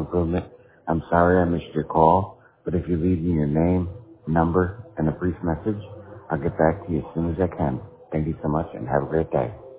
improvement. I'm sorry I missed your call, but if you leave me your name, number, and a brief message, I'll get back to you as soon as I can. Thank you so much and have a great day.